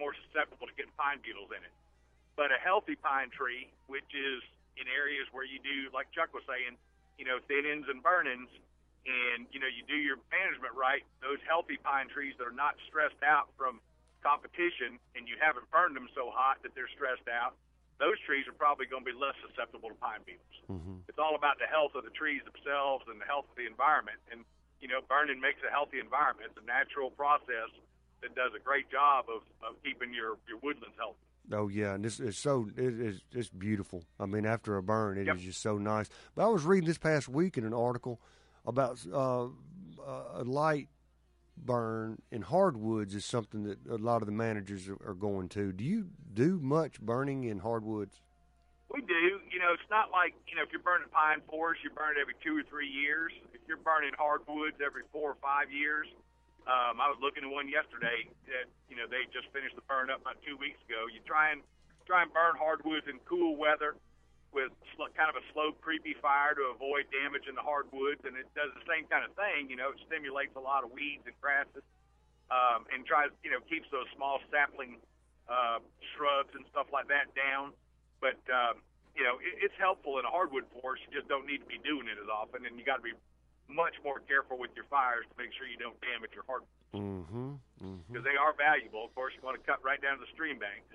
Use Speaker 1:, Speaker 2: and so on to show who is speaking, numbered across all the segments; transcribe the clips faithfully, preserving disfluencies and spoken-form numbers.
Speaker 1: more susceptible to getting pine beetles in it. But a healthy pine tree, which is in areas where you do, like Chuck was saying, you know, thin-ins and burn-ins, and, you know, you do your management right, those healthy pine trees that are not stressed out from competition and you haven't burned them so hot that they're stressed out, those trees are probably going to be less susceptible to pine beetles. Mm-hmm. It's all about the health of the trees themselves and the health of the environment. And, you know, burning makes a healthy environment. It's a natural process that does a great job of, of keeping your, your woodlands healthy.
Speaker 2: Oh yeah, and it's, it's so it, it's it's beautiful. I mean, after a burn, it
Speaker 1: yep.
Speaker 2: is just so nice. But I was reading this past week in an article about uh, a light burn in hardwoods is something that a lot of the managers are, are going to. Do you do much burning in hardwoods?
Speaker 1: We do. You know, it's not like, you know, if you're burning pine forests, you burn it every two or three years. If you're burning hardwoods every four or five years, um, I was looking at one yesterday that, you know, they just finished the burn up about two weeks ago. You try and try and burn hardwoods in cool weather with kind of a slow, creepy fire to avoid damage in the hardwoods, and it does the same kind of thing. You know, it stimulates a lot of weeds and grasses, um, and tries, you know, keeps those small sapling uh, shrubs and stuff like that down. But um, you know, it, it's helpful in a hardwood forest. You just don't need to be doing it as often, and you got to be much more careful with your fires to make sure you don't damage your hardwoods, because
Speaker 2: mm-hmm, mm-hmm.
Speaker 1: they are valuable. Of course, you want to cut right down to the stream bank.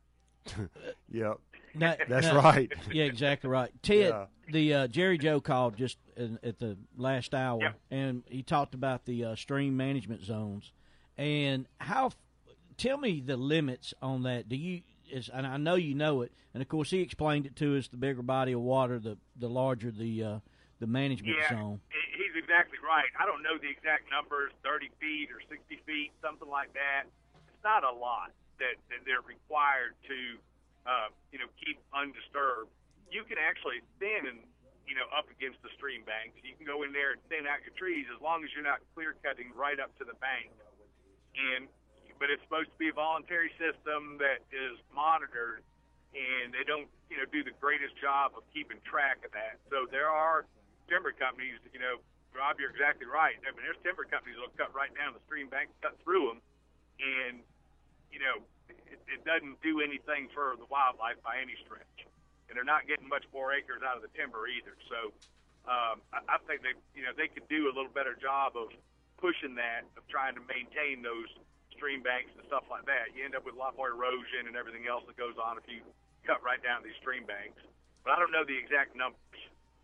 Speaker 2: Yeah.
Speaker 3: Now,
Speaker 2: That's
Speaker 3: now,
Speaker 2: right.
Speaker 3: Yeah, exactly right. Ted,
Speaker 2: yeah.
Speaker 3: the uh, Jerry Joe called just in, at the last hour,
Speaker 1: yep.
Speaker 3: and he talked about the uh, stream management zones. And how? Tell me the limits on that. Do you? Is, and I know you know it. And of course, he explained it to us. The bigger body of water, the the larger the uh, the management
Speaker 1: yeah,
Speaker 3: zone.
Speaker 1: He's exactly right. I don't know the exact numbers, thirty feet or sixty feet, something like that. It's not a lot that, that they're required to. Uh, you know, keep undisturbed. You can actually thin and, you know, up against the stream banks. You can go in there and thin out your trees as long as you're not clear cutting right up to the bank. And, but it's supposed to be a voluntary system that is monitored, and they don't, you know, do the greatest job of keeping track of that. So there are timber companies, you know, Rob, you're exactly right. I mean, there's timber companies that will cut right down the stream bank, cut through them, and, you know, It, it doesn't do anything for the wildlife by any stretch, and they're not getting much more acres out of the timber either. So um, I, I think they, you know, they could do a little better job of pushing that, of trying to maintain those stream banks and stuff like that. You end up with a lot more erosion and everything else that goes on if you cut right down these stream banks. But I don't know the exact numbers.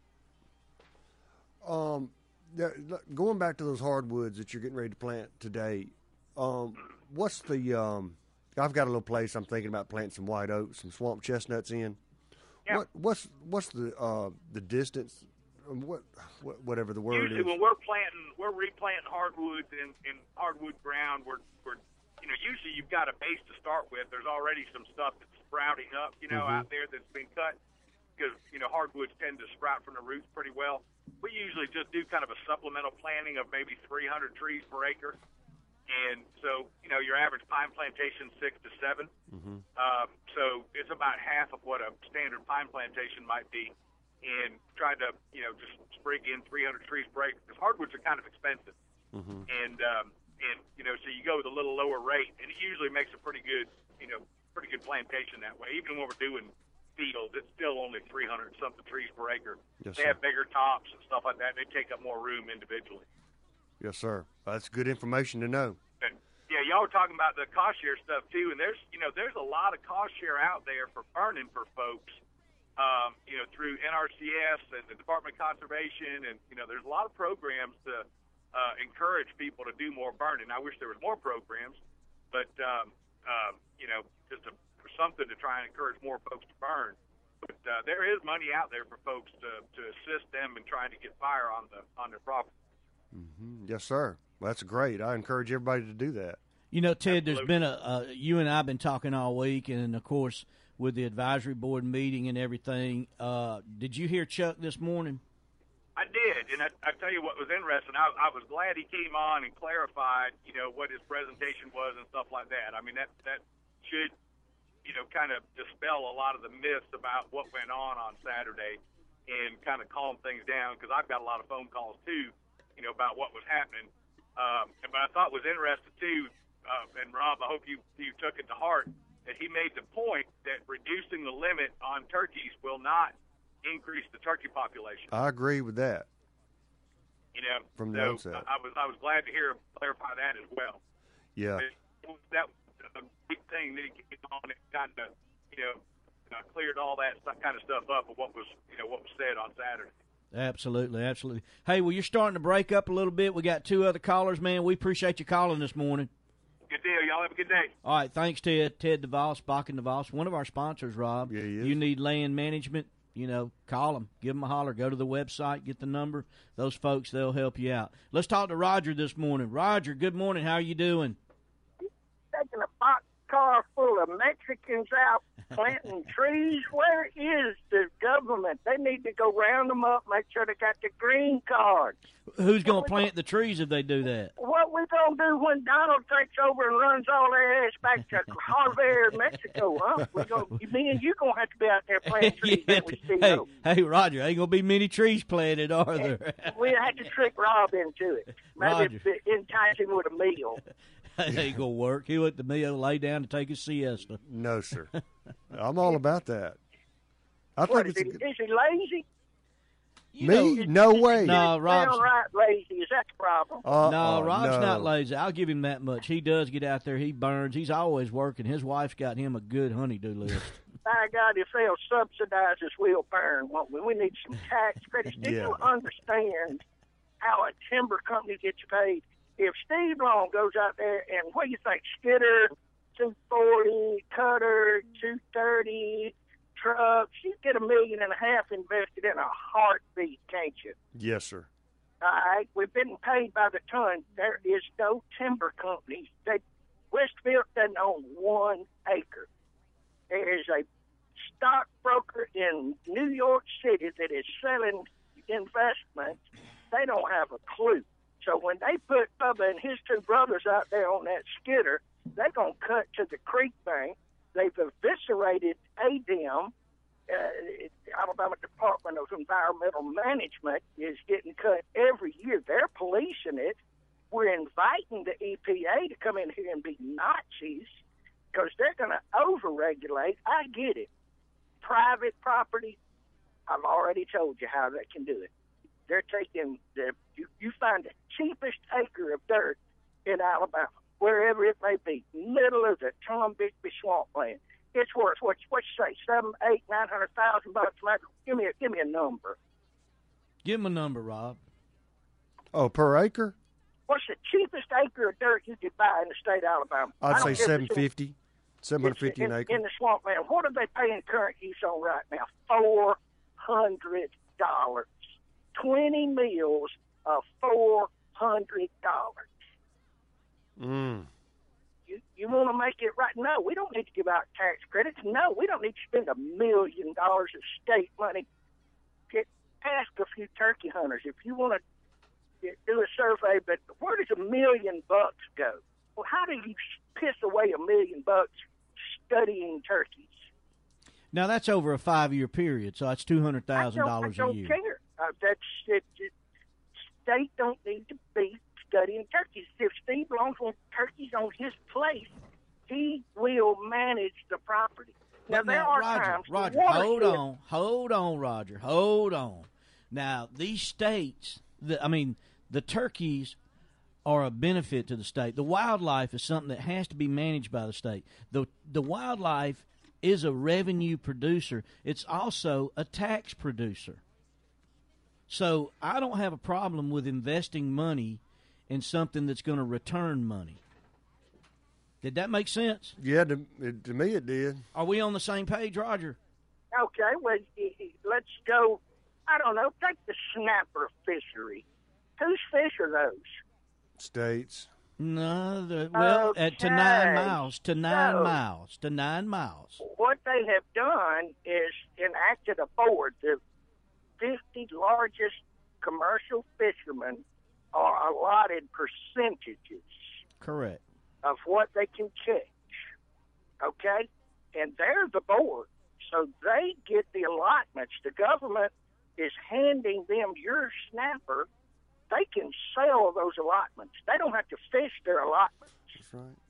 Speaker 2: Um, going back to those hardwoods that you're getting ready to plant today, um, what's the um, I've got a little place I'm thinking about planting some white oaks, some swamp chestnuts in.
Speaker 1: Yeah.
Speaker 2: What what's what's the uh, the distance? What, what whatever the word
Speaker 1: Usually
Speaker 2: is.
Speaker 1: when we're planting, we're replanting hardwoods in, in hardwood ground. We're we're you know usually you've got a base to start with. There's already some stuff that's sprouting up, you know, mm-hmm. out there that's been cut, because you know hardwoods tend to sprout from the roots pretty well. We usually just do kind of a supplemental planting of maybe three hundred trees per acre. And so, you know, your average pine plantation is six to seven. Mm-hmm. Um, so it's about half of what a standard pine plantation might be. And try to, you know, just sprig in three hundred trees per acre, because hardwoods are kind of expensive. Mm-hmm. And, um, and, you know, so you go with a little lower rate, and it usually makes a pretty good, you know, pretty good plantation that way. Even when we're doing fields, it's still only three hundred something trees per acre.
Speaker 2: Yes,
Speaker 1: they
Speaker 2: sir.
Speaker 1: have bigger tops and stuff like that. They take up more room individually.
Speaker 2: Yes, sir. That's good information to know.
Speaker 1: And, yeah, y'all were talking about the cost share stuff too, and there's you know there's a lot of cost share out there for burning for folks, um, you know through N R C S and the Department of Conservation, and you know there's a lot of programs to uh, encourage people to do more burning. I wish there was more programs, but um, um, you know just a, for something to try and encourage more folks to burn. But uh, there is money out there for folks to, to assist them in trying to get fire on the on their property.
Speaker 2: Mm-hmm. Yes, sir. Well, that's great. I encourage everybody to do that.
Speaker 3: You know, Ted,
Speaker 1: Absolutely.
Speaker 3: There's been a, a – you and I have been talking all week, and, of course, with the advisory board meeting and everything. Uh, did you hear Chuck this morning?
Speaker 1: I did, and I, I tell you what was interesting. I, I was glad he came on and clarified, you know, what his presentation was and stuff like that. I mean, that, that should, you know, kind of dispel a lot of the myths about what went on on Saturday and kind of calm things down, because I've got a lot of phone calls, too, you know, about what was happening. Um, but I thought was interesting, too, uh, and Rob, I hope you you took it to heart that he made the point that reducing the limit on turkeys will not increase the turkey population.
Speaker 2: I agree with that.
Speaker 1: You know,
Speaker 2: from the
Speaker 1: so
Speaker 2: outset.
Speaker 1: I was I was glad to hear him clarify that as well.
Speaker 2: Yeah.
Speaker 1: But that was a big thing that he came on and kind of, you know, uh, cleared all that kind of stuff up of what was, you know, what was said on Saturday.
Speaker 3: Absolutely, absolutely. Hey, well, you're starting to break up a little bit. We got two other callers, man. We appreciate you calling this morning.
Speaker 1: Good deal. Y'all have a good day.
Speaker 3: All right, thanks, Ted. Ted DeVos, Bach and DeVos, one of our sponsors, Rob.
Speaker 2: Yeah, he is.
Speaker 3: You need land management, you know, call them. Give them a holler. Go to the website, get the number. Those folks, they'll help you out. Let's talk to Roger this morning. Roger, good morning. How are you doing?
Speaker 4: Taking a boxcar full of Mexicans out planting trees. Where is the government? They need to go round them up, make sure they got the green cards.
Speaker 3: Who's going to plant the trees if they do that?
Speaker 4: What we going to do when Donald takes over and runs all their ass back to Harvard, Mexico, huh? We gonna, me and you going to have to be out there planting trees.
Speaker 3: Yeah.
Speaker 4: We see
Speaker 3: Hey,
Speaker 4: those.
Speaker 3: hey, Roger, ain't going to be many trees planted, are there?
Speaker 4: We'll have to trick Rob into it. Maybe
Speaker 3: Roger.
Speaker 4: entice him with a meal.
Speaker 3: That ain't going to work. He'll at the meal, lay down and take a siesta.
Speaker 2: No, sir. I'm all about that. I
Speaker 4: What,
Speaker 2: think
Speaker 4: is,
Speaker 2: it's
Speaker 4: he,
Speaker 2: a,
Speaker 4: is he lazy?
Speaker 3: You
Speaker 2: me.
Speaker 3: know-
Speaker 2: No way.
Speaker 3: No, Rob's,
Speaker 4: Downright lazy. Is that the problem?
Speaker 2: Uh,
Speaker 3: no,
Speaker 2: uh,
Speaker 3: Rob's
Speaker 2: no.
Speaker 3: not lazy. I'll give him that much. He does get out there. He burns. He's always working. His wife's got him a good honey-do list.
Speaker 4: By God, if they'll subsidize us, we'll burn, won't we? We need some tax credits. Do
Speaker 2: Yeah.
Speaker 4: you understand how a timber company gets paid? If Steve Long goes out there and, what do you think, Skidder, two forty, Cutter, two thirty, trucks, you get a million and a half invested in a heartbeat, can't you?
Speaker 2: Yes, sir.
Speaker 4: All right, we've been paid by the ton. There is no timber company. They, Westfield doesn't own one acre. There is a stockbroker in New York City that is selling investments. They don't have a clue. So when they put Bubba and his two brothers out there on that skidder, they're going to cut to the creek bank. They've eviscerated A D M. Uh, Alabama Department of Environmental Management is getting cut every year. They're policing it. We're inviting the E P A to come in here and be Nazis because they're going to overregulate. I get it. Private property, I've already told you how they can do it. They're taking the you, you find the cheapest acre of dirt in Alabama, wherever it may be, middle of the Tom Bixby swampland. It's worth what what you say, seven, eight, nine hundred thousand bucks an acre. Give me a give me a number.
Speaker 3: Give him a number, Rob.
Speaker 2: Oh, per acre?
Speaker 4: What's the cheapest acre of dirt you could buy in the state of Alabama? I
Speaker 2: I'd
Speaker 4: don't
Speaker 2: say
Speaker 4: care if it's
Speaker 2: seven
Speaker 4: in-
Speaker 2: fifty. seven hundred fifty
Speaker 4: in,
Speaker 2: an acre.
Speaker 4: in the swampland. What are they paying current use on right now? Four hundred dollars. Twenty mills of four hundred dollars.
Speaker 2: Mm.
Speaker 4: You you want to make it right? No, we don't need to give out tax credits. No, we don't need to spend a million dollars of state money. Get ask a few turkey hunters if you want to do a survey. But where does a million bucks go? Well, how do you piss away a million bucks studying turkeys?
Speaker 3: Now, that's over a five-year period, so that's two hundred thousand dollars
Speaker 4: I
Speaker 3: a
Speaker 4: don't
Speaker 3: year.
Speaker 4: care. Uh, that's it, it, state don't need to be studying turkeys. If Steve Long wants turkeys on his place, he will manage the property. Now,
Speaker 3: But
Speaker 4: there
Speaker 3: now,
Speaker 4: are
Speaker 3: Roger,
Speaker 4: times the
Speaker 3: Roger,
Speaker 4: watershed-
Speaker 3: hold on, hold on, Roger, hold on. Now, these states, the, I mean, the turkeys are a benefit to the state. The wildlife is something that has to be managed by the state. The the wildlife is a revenue producer. It's also a tax producer. So I don't have a problem with investing money in something that's going to return money. Did that make sense?
Speaker 2: Yeah, to, it, to me it did.
Speaker 3: Are we on the same page, Roger?
Speaker 4: Okay, well, y- y- let's go, I don't know, take the snapper fishery. Whose fish are those?
Speaker 2: States.
Speaker 3: No, the, well, at, to nine
Speaker 4: Okay.
Speaker 3: miles, to nine
Speaker 4: So-
Speaker 3: miles, to nine miles.
Speaker 4: What they have done is enacted a board. The fifty largest commercial fishermen are allotted percentages
Speaker 3: Correct.
Speaker 4: of what they can catch. Okay? And they're the board. So they get the allotments. The government is handing them your snapper. They can sell those allotments. They don't have to fish their allotments.
Speaker 2: That's right.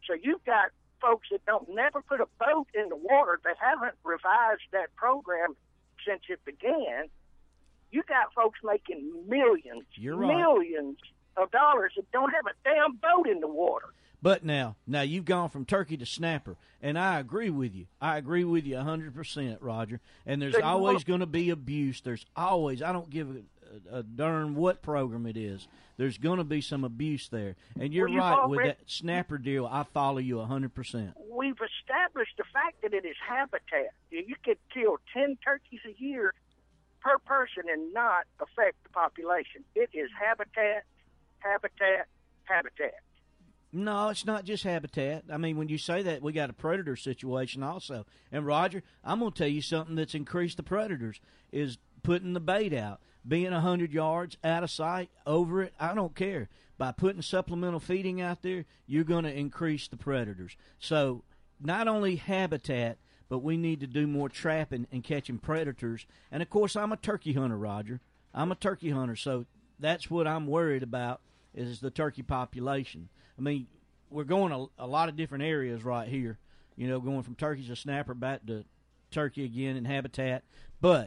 Speaker 4: So you've got folks that don't never put a boat in the water. They haven't revised that program since it began. You got folks making millions,
Speaker 3: You're right.
Speaker 4: millions of dollars that don't have a damn boat in the water.
Speaker 3: But now, now you've gone from turkey to snapper, and I agree with you. I agree with you one hundred percent, Roger. And there's
Speaker 4: So you
Speaker 3: always
Speaker 4: wanna-
Speaker 3: going to be abuse. There's always, I don't give a, a, a darn what program it is. There's going to be some abuse there. And you're
Speaker 4: Well, you've
Speaker 3: right, with
Speaker 4: already-
Speaker 3: that snapper deal, I follow you one hundred percent.
Speaker 4: We've established the fact that it is habitat. You could kill ten turkeys a year per person and not affect the population. It is habitat, habitat, habitat.
Speaker 3: No, it's not just habitat. I mean, when you say that, we got a predator situation also. And, Roger, I'm going to tell you something that's increased the predators is putting the bait out, being one hundred yards, out of sight, over it. I don't care. By putting supplemental feeding out there, you're going to increase the predators. So not only habitat, but we need to do more trapping and catching predators. And, of course, I'm a turkey hunter, Roger. I'm a turkey hunter, so that's what I'm worried about is the turkey population. I mean, we're going a, a lot of different areas right here, you know, going from turkeys to snapper back to turkey again and habitat. But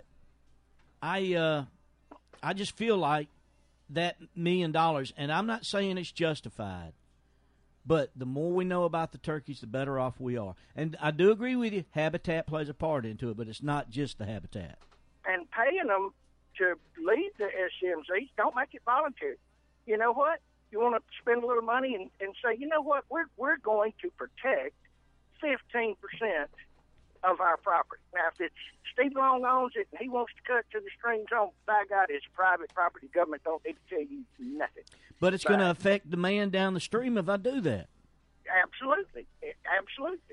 Speaker 3: I uh, I just feel like that million dollars, and I'm not saying it's justified, but the more we know about the turkeys, the better off we are. And I do agree with you, habitat plays a part into it, but it's not just the habitat.
Speaker 4: And paying them to lead the S M Zs, don't make it voluntary. You know what? You want to spend a little money and, and say, you know what, we're we're going to protect fifteen percent of our property. Now, if it's Steve Long owns it and he wants to cut to the streams on, by God, it's private property. Government don't need to tell you nothing.
Speaker 3: But it's going to affect demand down the stream if I do that.
Speaker 4: Absolutely. Absolutely.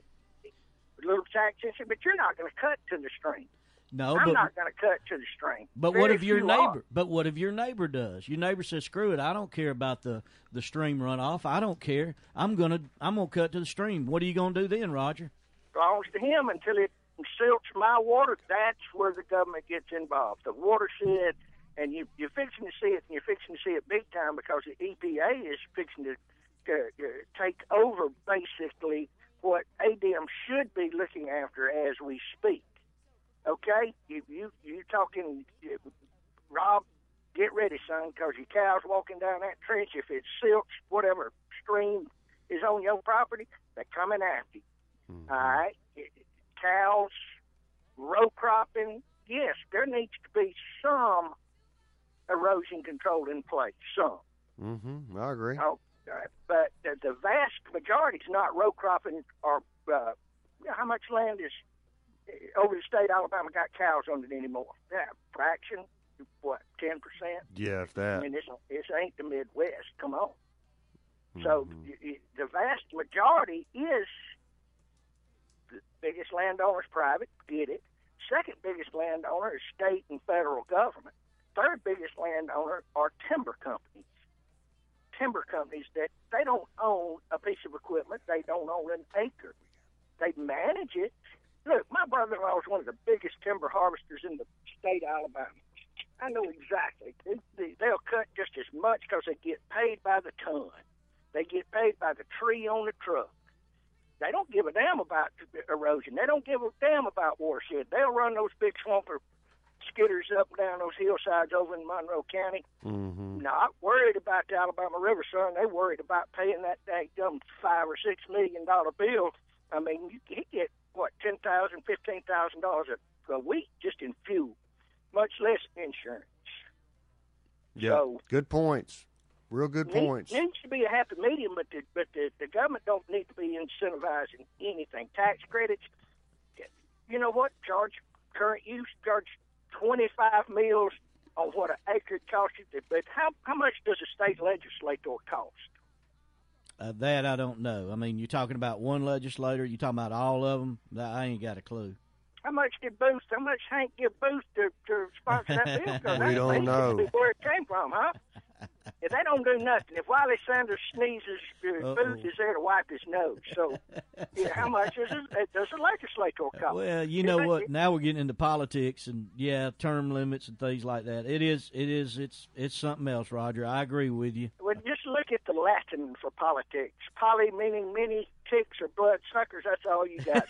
Speaker 4: A little tax incentive, but you're not going to cut to the stream.
Speaker 3: No,
Speaker 4: I'm
Speaker 3: but
Speaker 4: not going to cut to the stream.
Speaker 3: But
Speaker 4: Very
Speaker 3: what if your
Speaker 4: few
Speaker 3: neighbor?
Speaker 4: are.
Speaker 3: But what if your neighbor does? Your neighbor says, "Screw it! I don't care about the, the stream runoff. I don't care. I'm gonna I'm gonna cut to the stream." What are you gonna do then, Roger?
Speaker 4: Belongs to him until it silts my water. That's where the government gets involved. The watershed, and you, you're fixing to see it, and you're fixing to see it big time because the E P A is fixing to uh, uh, take over basically what A D M should be looking after as we speak. Okay, you you you talking, you, Rob? Get ready, son, because your cow's walking down that trench. If it's silts, whatever stream is on your property, they're coming after you.
Speaker 2: Mm-hmm.
Speaker 4: All right, cows, row cropping. Yes, there needs to be some erosion control in place. Some.
Speaker 2: Mm-hmm. I agree.
Speaker 4: Oh, uh, but the, the vast majority is not row cropping or uh, how much land is over the state of Alabama got cows on it anymore? Yeah, fraction, what, ten percent?
Speaker 2: Yeah, if that.
Speaker 4: I mean, this, this ain't the Midwest. Come on. So
Speaker 2: Mhm.
Speaker 4: y- y- the vast majority is the biggest landowner is private, get it. Second biggest landowner is state and federal government. Third biggest landowner are timber companies. Timber companies that they don't own a piece of equipment. They don't own an acre. They manage it. Look, my brother-in-law is one of the biggest timber harvesters in the state of Alabama. I know exactly. They, they, they'll cut just as much because they get paid by the ton. They get paid by the tree on the truck. They don't give a damn about erosion. They don't give a damn about watershed. They'll run those big swamper skidders up and down those hillsides over in Monroe County.
Speaker 2: Mm-hmm.
Speaker 4: Not worried about the Alabama River, son. They worried about paying that dang five or six million dollar bill. I mean, you he get what ten thousand, fifteen thousand dollars a week just in fuel, much less insurance.
Speaker 2: Yeah,
Speaker 4: So,
Speaker 2: good points. Real good
Speaker 4: Need-
Speaker 2: points.
Speaker 4: Needs to be a happy medium, but the, but the, the government don't need to be incentivizing anything. Tax credits, you know what? Charge current use, charge twenty-five mils on what an acre costs you. But how how much does a state legislator cost?
Speaker 3: Uh, that I don't know. I mean, you're talking about one legislator. You talking about all of them? I ain't got a clue.
Speaker 4: How much did Booth? How much Hank give Booth to, to sponsor that bill? 'Cause
Speaker 2: We
Speaker 4: that
Speaker 2: don't
Speaker 4: seems to be
Speaker 2: know.
Speaker 4: where it came from, huh? If they don't do nothing, if Wiley Sanders sneezes, uh,
Speaker 3: Uh-oh.
Speaker 4: Booth is there to wipe his nose. So, yeah, how much is it, does a legislator cost?
Speaker 3: Well, you
Speaker 4: If
Speaker 3: know
Speaker 4: they-
Speaker 3: what? Now we're getting into politics and yeah, term limits and things like that. It is, it is, it's, it's something else, Roger. I agree with you.
Speaker 4: Well, just look at the Latin for politics. Poly meaning many, ticks or blood suckers, that's all you got.